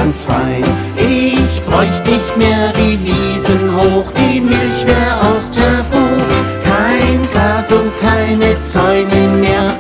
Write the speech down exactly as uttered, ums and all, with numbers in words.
ganz fein. Ich bräucht nicht mehr die Wiesen hoch, die Milch wär auch tabu. Kein Gras und keine Zäune mehr,